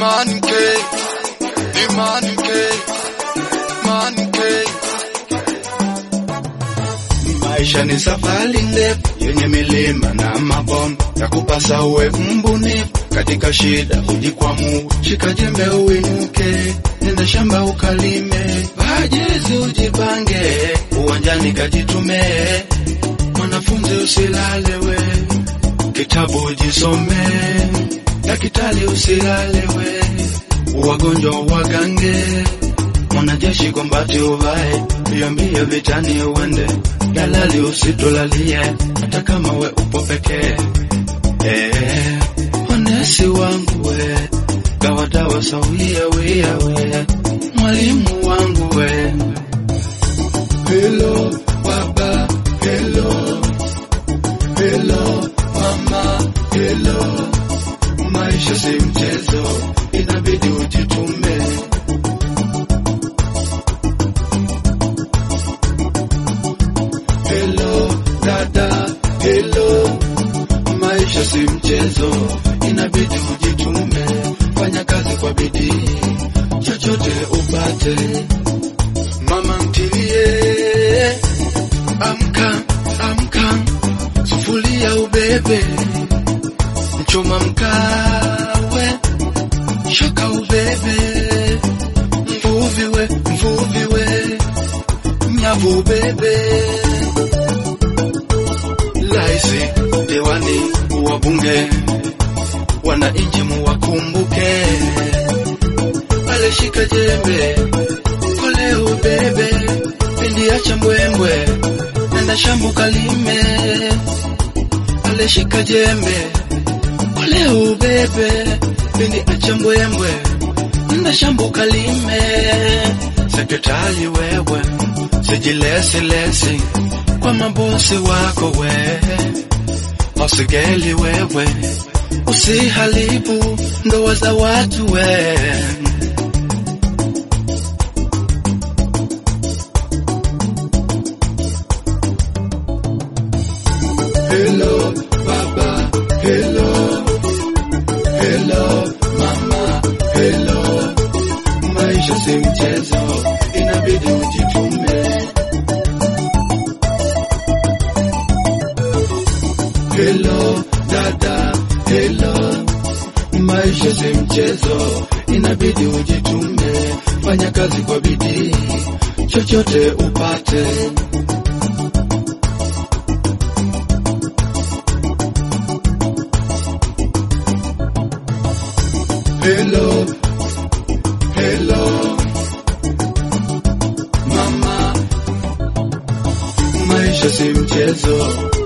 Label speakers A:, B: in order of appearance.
A: Maisha ni safari ndefu yenye milima na mabonde, ya kupasa uwe mbunifu katika shida ujikwamue. Shika jembe uinuke, nenda shamba ukalime, bajizi ujipange, uwanjani kajitume. Mwanafunzi usilale we, kitabu ujisome, daktari usilale we, wagonjwa wagange. Mwanajeshi kombati uvae, mbio vitani uende, dalali usitulalie, hata kama we upo pekee. Onesi wangu we, gawa dawa sawia we, mwalimu wangu we. Hello baba, hello, hello mama, hello. Maisha si mchezo, inabidi ujitume. Hello dada, hello. Maisha si mchezo, inabidi ujitume. Fanya kazi kwa bidii, chochote upate. Mama ntilie, amka, amka, sufuria ubebe, mchoma mkawe, shoka ubebe, mvuvi we, mnyavu ubebe. Laisi, dewani, wabunge, wananchi muwakumbuke. Aleshika jembe, kole ubebe, pindi acha mbwembwe, nenda shamba ukalime. Aleshika jembe, kole ubebe, pindi acha mbwembwe, nenda shamba ukalime. Sekretari wewe, sijilesi kwa mabosi wako we, usigeli wewe, usiharibu ndoa za watu we. Hello baba, hello, hello mama, hello. Maisha si mchezo, inabidi ujitume. Hello dada, hello. Maisha si mchezo, inabidi ujitume. Fanya kazi kwa bidii, chochote upate. Hello, hello mama. Maisha si mchezo,